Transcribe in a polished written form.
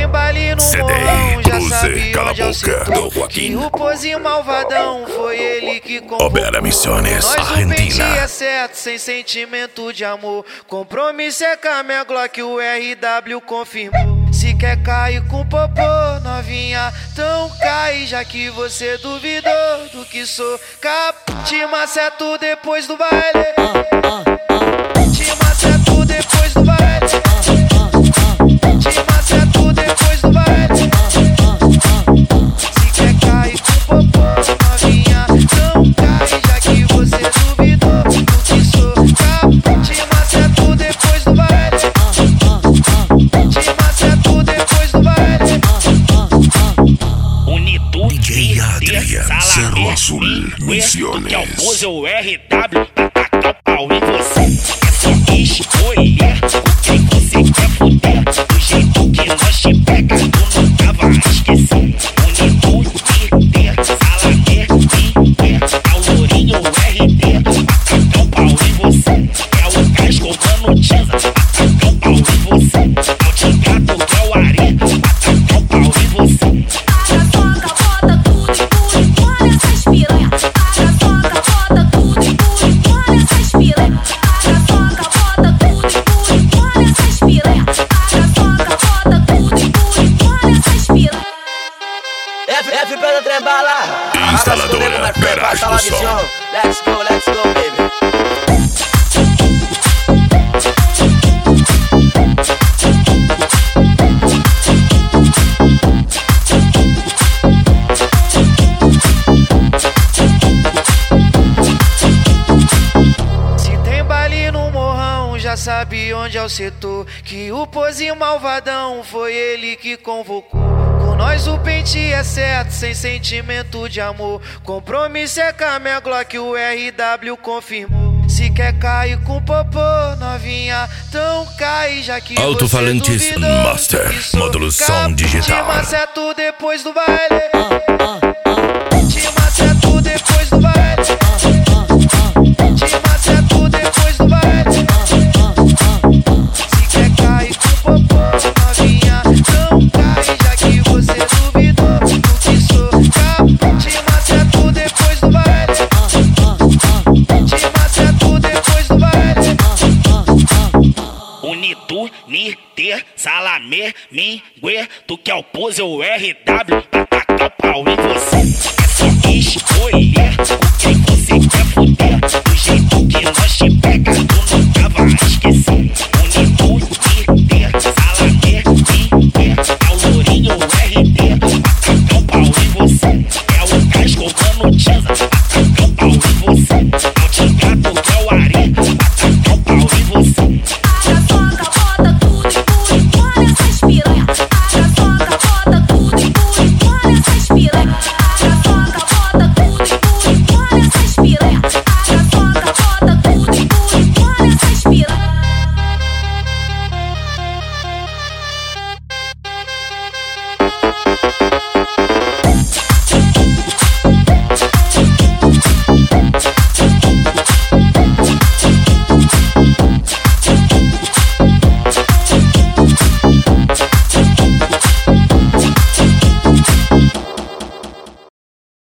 tem baile no morrão, já sabe Cala a onde é o boca, setor. do Joaquim. E o pozinho malvadão foi ele que comprou. Opera Missões, Nós o pente Argentina. é certo, sem sentimento de amor. Compromisso é com a minha Glock, o RW confirmou. Se quer cair com popô, novinha, então cai. Já que você duvidou do que sou, te maceto depois do baile. Te maceto depois do baile. Te maceto depois do baile. Se quer cair com popô, novinha, então cai. Já que você duvidou do que sou, te maceto depois do baile. Te maceto depois do baile. Unitude, DJ Adrian, Cerro Azul, Missões. que é o pose, o RW, tacar o pau em você. É só escolher com quem você quer fuder. Do jeito que nós te pega, tu nunca vai esquecer. Unitude, Salamé, é o Lourinho, o RD, tacar o pau em você. É o Casco, mano, Tiza, tacar o pau em você. É o Tigato, que é o Ari, tacar o pau em você. F pela trembala. Instaladora Garage do Som. Let's go, baby. Se tem baile no morrão, já sabe onde é o setor. Que o pozinho malvadão foi ele que convocou. Com nós o pente é certo, sem sentimento de amor. Compromisso é com a minha Glock, o RW confirmou. Se quer cair com popô, novinha, então cai. Já que Alto-falantes você duvidou Master, do que sou, módulo som digital. te maceto depois do baile. Te maceto depois do baile. Te maceto depois do baile. Se quer cair com popô, novinha, então cai. Já que você duvidou do que sou, te maceto depois do baile. Te maceto depois do baile. Unitude, Salamé, Mingue, tu que é o pose, o RW, tacar o pau em você.